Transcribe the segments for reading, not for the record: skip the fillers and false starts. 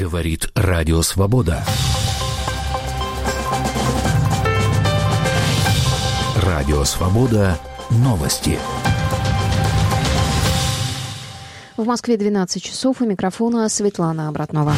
Говорит Радио Свобода. Радио Свобода. Новости. В Москве 12 часов. У микрофона Светлана Обратнова.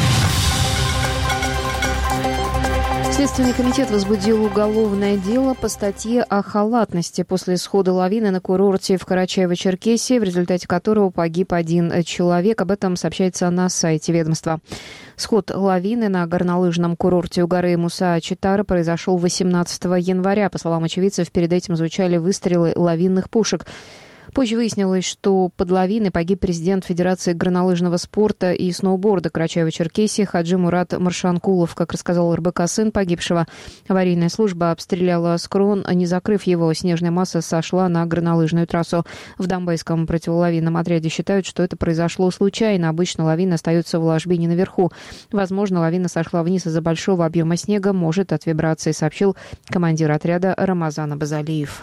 Следственный комитет возбудил уголовное дело по статье о халатности после схода лавины на курорте в Карачаево-Черкесии, в результате которого погиб один человек. Об этом сообщается на сайте ведомства. Сход лавины на горнолыжном курорте у горы Муса-Читара произошел 18 января. По словам очевидцев, перед этим звучали выстрелы лавинных пушек. Позже выяснилось, что под лавиной погиб президент Федерации горнолыжного спорта и сноуборда Карачаево-Черкесии Хаджи Мурат Маршанкулов. Как рассказал РБК сын погибшего, аварийная служба обстреляла склон, не закрыв его. Снежная масса сошла на горнолыжную трассу. В Донбайском противолавинном отряде считают, что это произошло случайно. Обычно лавина остается в ложбине наверху. Возможно, лавина сошла вниз из-за большого объема снега, может, от вибрации, сообщил командир отряда Рамазан Абазалиев.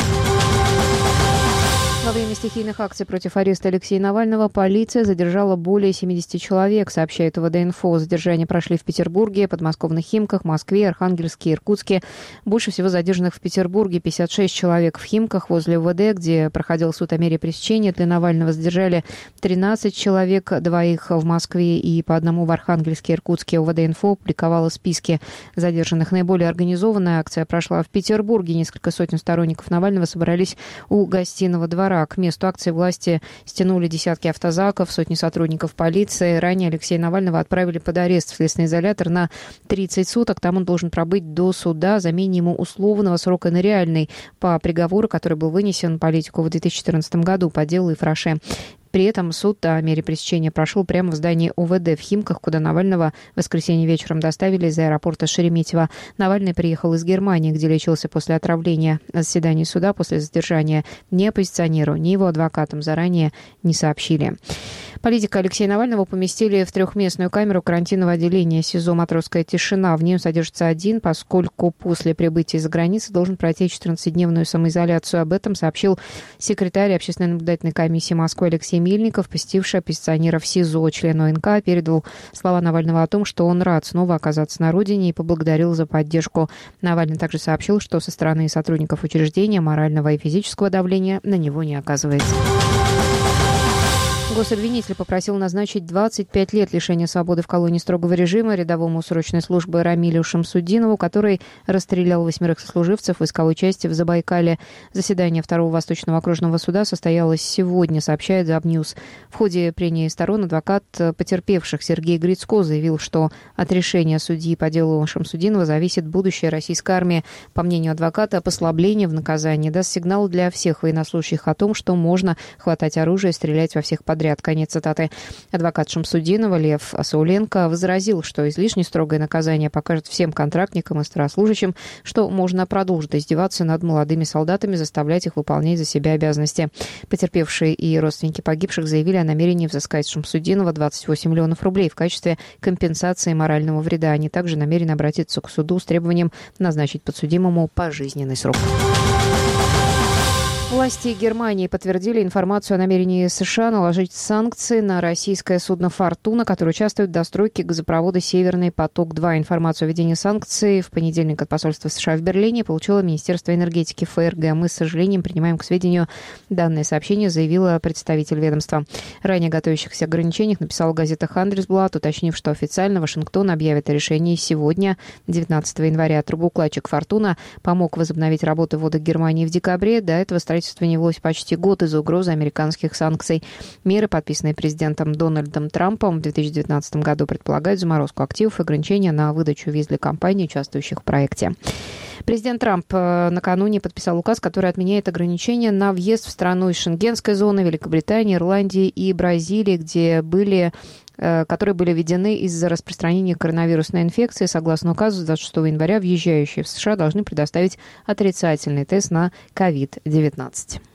Во время стихийных акций против ареста Алексея Навального полиция задержала более 70 человек, сообщает УВД-инфо. Задержания прошли в Петербурге, подмосковных Химках, Москве, Архангельске, Иркутске. Больше всего задержанных в Петербурге, 56 человек. В Химках возле УВД, где проходил суд о мере пресечения, для Навального задержали 13 человек, двоих в Москве и по одному в Архангельске, Иркутске. УВД-инфо опубликовала списки задержанных. Наиболее организованная акция прошла в Петербурге. Несколько сотен сторонников Навального собрались у Гостиного двора. К месту акции власти стянули десятки автозаков, сотни сотрудников полиции. Ранее Алексея Навального отправили под арест в следственный изолятор на 30 суток. Там он должен пробыть до суда за минимум условного срока на реальный по приговору, который был вынесен политику в 2014 году по делу Ифраше. При этом суд о мере пресечения прошел прямо в здании УВД в Химках, куда Навального в воскресенье вечером доставили из аэропорта Шереметьево. Навальный приехал из Германии, где лечился после отравления. О заседании суда после задержания ни оппозиционеру, ни его адвокатам заранее не сообщили. Политика Алексея Навального поместили в трехместную камеру карантинного отделения СИЗО «Матросская тишина». В ней он содержится один, поскольку после прибытия из-за границы должен пройти 14-дневную самоизоляцию. Об этом сообщил секретарь Общественной наблюдательной комиссии Москвы Алексей Мельников, посетивший оппозиционеров СИЗО. Член ОНК передал слова Навального о том, что он рад снова оказаться на родине, и поблагодарил за поддержку. Навальный также сообщил, что со стороны сотрудников учреждения морального и физического давления на него не оказывается. Гособвинитель попросил назначить 25 лет лишения свободы в колонии строгого режима рядовому срочной службы Рамилю Шамсудинову, который расстрелял 8 сослуживцев в войсковой части в Забайкале. Заседание Второго Восточного окружного суда состоялось сегодня, сообщает Забньюз. В ходе прения сторон адвокат потерпевших Сергей Грицко заявил, что от решения судьи по делу Шамсудинова зависит будущее российской армии. По мнению адвоката, послабление в наказании даст сигнал для всех военнослужащих о том, что можно хватать оружие и стрелять во всех подряд. Конец цитаты. Адвокат Шамсудинова Лев Сауленко возразил, что излишне строгое наказание покажет всем контрактникам и старослужащим, что можно продолжить издеваться над молодыми солдатами, заставлять их выполнять за себя обязанности. Потерпевшие и родственники погибших заявили о намерении взыскать Шамсудинова 28 миллионов рублей в качестве компенсации морального вреда. Они также намерены обратиться к суду с требованием назначить подсудимому пожизненный срок. Власти Германии подтвердили информацию о намерении США наложить санкции на российское судно «Фортуна», которое участвует в достройке газопровода «Северный поток-2». Информацию о введении санкций в понедельник от посольства США в Берлине получило Министерство энергетики ФРГ. Мы с сожалением принимаем к сведению данное сообщение, заявила представитель ведомства. Ранее готовящихся ограничениях написала газета «Хандельсблат», уточнив, что официально Вашингтон объявит о решении сегодня, 19 января. Трубоукладчик «Фортуна» помог возобновить работу в водах Германии в декабре. До этого строительство не велось почти год из-за угрозы американских санкций. Меры, подписанные президентом Дональдом Трампом в 2019 году, предполагают заморозку активов и ограничения на выдачу виз для компаний, участвующих в проекте. Президент Трамп накануне подписал указ, который отменяет ограничения на въезд в страну из Шенгенской зоны, Великобритании, Ирландии и Бразилии, которые были введены из-за распространения коронавирусной инфекции. Согласно указу, с 26 января въезжающие в США должны предоставить отрицательный тест на COVID-19.